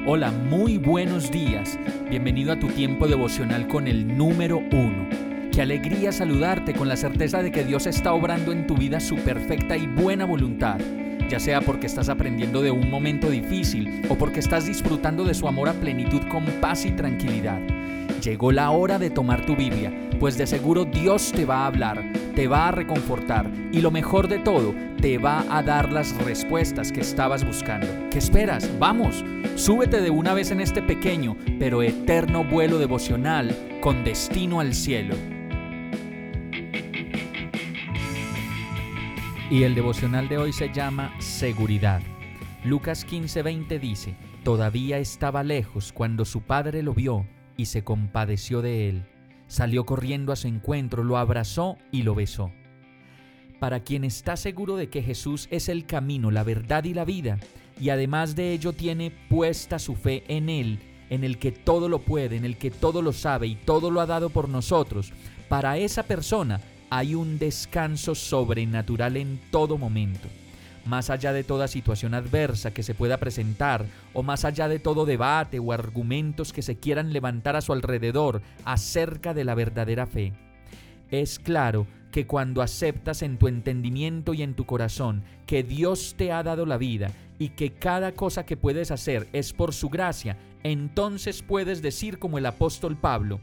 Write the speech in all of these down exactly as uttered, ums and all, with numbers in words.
Hola, muy buenos días. Bienvenido a tu tiempo devocional con el número uno. Qué alegría saludarte con la certeza de que Dios está obrando en tu vida su perfecta y buena voluntad, ya sea porque estás aprendiendo de un momento difícil o porque estás disfrutando de su amor a plenitud con paz y tranquilidad. Llegó la hora de tomar tu Biblia, pues de seguro Dios te va a hablar, te va a reconfortar y lo mejor de todo, te va a dar las respuestas que estabas buscando. ¿Qué esperas? ¡Vamos! Súbete de una vez en este pequeño pero eterno vuelo devocional con destino al cielo. Y el devocional de hoy se llama Seguridad. Lucas quince veinte dice: Todavía estaba lejos cuando su padre lo vio y se compadeció de él. Salió corriendo a su encuentro, lo abrazó y lo besó. Para quien está seguro de que Jesús es el camino, la verdad y la vida, y además de ello tiene puesta su fe en Él, en el que todo lo puede, en el que todo lo sabe y todo lo ha dado por nosotros, para esa persona hay un descanso sobrenatural en todo momento. Más allá de toda situación adversa que se pueda presentar, o más allá de todo debate o argumentos que se quieran levantar a su alrededor acerca de la verdadera fe. Es claro que cuando aceptas en tu entendimiento y en tu corazón que Dios te ha dado la vida y que cada cosa que puedes hacer es por su gracia, entonces puedes decir como el apóstol Pablo: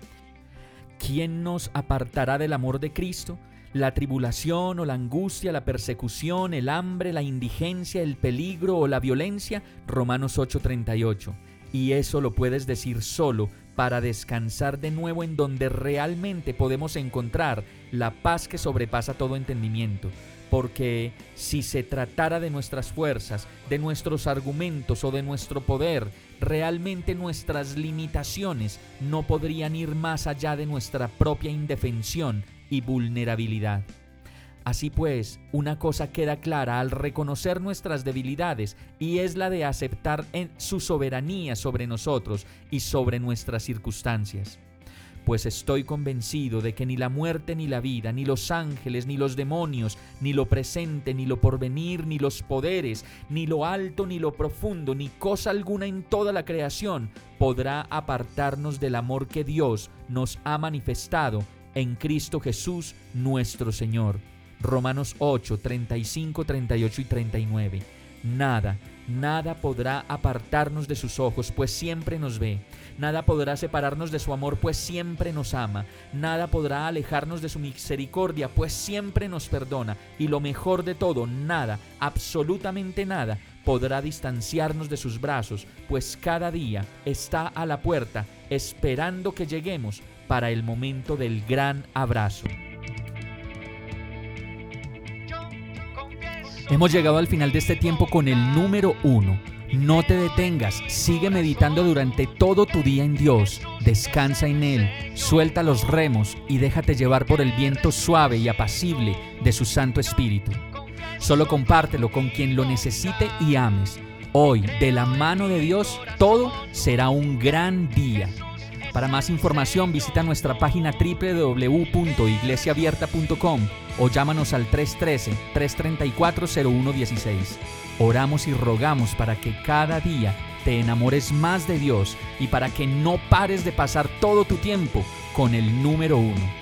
¿quién nos apartará del amor de Cristo? ¿La tribulación o la angustia, la persecución, el hambre, la indigencia, el peligro o la violencia? Romanos ocho treinta y ocho. Y eso lo puedes decir solo para descansar de nuevo en donde realmente podemos encontrar la paz que sobrepasa todo entendimiento. Porque si se tratara de nuestras fuerzas, de nuestros argumentos o de nuestro poder, realmente nuestras limitaciones no podrían ir más allá de nuestra propia indefensión y vulnerabilidad. Así pues, una cosa queda clara al reconocer nuestras debilidades y es la de aceptar en su soberanía sobre nosotros y sobre nuestras circunstancias. Pues estoy convencido de que ni la muerte ni la vida, ni los ángeles, ni los demonios, ni lo presente, ni lo porvenir, ni los poderes, ni lo alto, ni lo profundo, ni cosa alguna en toda la creación podrá apartarnos del amor que Dios nos ha manifestado en Cristo Jesús nuestro Señor. Romanos ocho, treinta y cinco, treinta y ocho y treinta y nueve. Nada, nada podrá apartarnos de sus ojos, pues siempre nos ve. Nada podrá separarnos de su amor, pues siempre nos ama. Nada podrá alejarnos de su misericordia, pues siempre nos perdona. Y lo mejor de todo, nada, absolutamente nada, podrá distanciarnos de sus brazos, pues cada día está a la puerta, esperando que lleguemos para el momento del gran abrazo. Hemos llegado al final de este tiempo con el número uno. No te detengas, sigue meditando durante todo tu día en Dios, descansa en Él, suelta los remos y déjate llevar por el viento suave y apacible de su Santo Espíritu. Solo compártelo con quien lo necesite y ames. Hoy, de la mano de Dios, todo será un gran día. Para más información visita nuestra página doble u doble u doble u punto iglesia abierta punto com o llámanos al tres uno tres, tres tres cuatro, cero uno uno seis. Oramos y rogamos para que cada día te enamores más de Dios y para que no pares de pasar todo tu tiempo con el número uno.